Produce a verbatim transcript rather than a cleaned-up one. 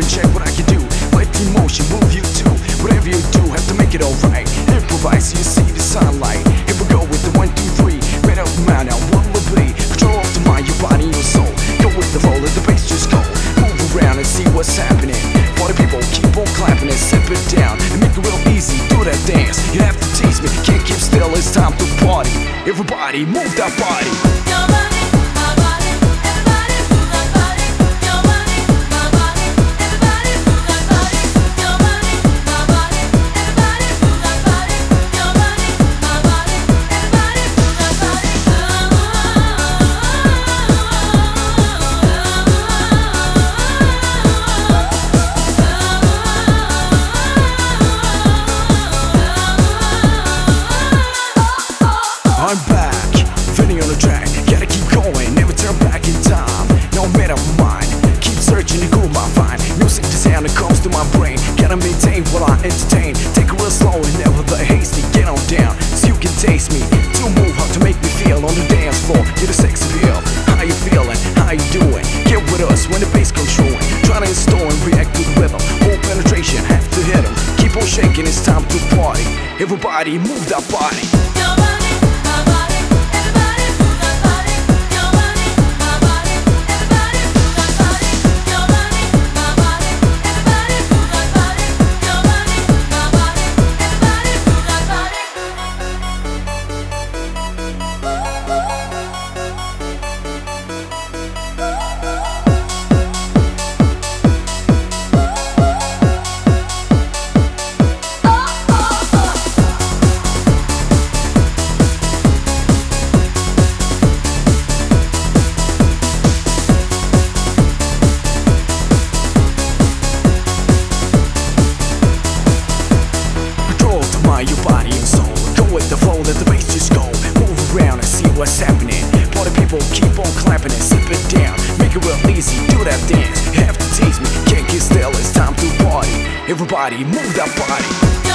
and check what I can do. Let the emotion move you too. Whatever you do, have to make it alright. Improvise so you see the sunlight. Here we go with the one, two, three. Made up the mind, now what will it be? Control of the mind, your body, your soul. Go with the flow, let the bass just go. Move around and see what's happening. For the people, keep on clapping and sip it down and make it real easy. Do that dance. You have to tease me, can't keep still. It's time to party. Everybody, move that body. Your body, my body, everybody move that body. Your body, my body, everybody move that body. Your body, my body, everybody move that body. Your body, my body, everybody move that body. I'm back, Vinny on the track. Gotta keep going, never turn back in time. No matter mine, keep searching to cool my mind. Music the sound that comes to my brain. Gotta maintain while I entertain. Take it real slow and never the hasty. Get on down, so you can taste me. To move, how to make me feel on the dance floor. You're the sex appeal. How you feeling? How you doing? Get with us when the bass comes through. Try to install and react to the rhythm. Whole penetration, have to hit 'em. Keep on shaking, it's time to party. Everybody, move that body. Your body, my body, everybody move that body. Your body, my body, everybody move that body. Your body, my body, everybody move that body. Your body, my body, everybody move that body. Control to mind, your body and soul. Go with the flow, let the bass just go. Move around and see what's happening. Party people, keep on clapping and sip it down. Make it real easy, do that dance. You have to tease me, can't get still, it's time to party. Everybody, move that body.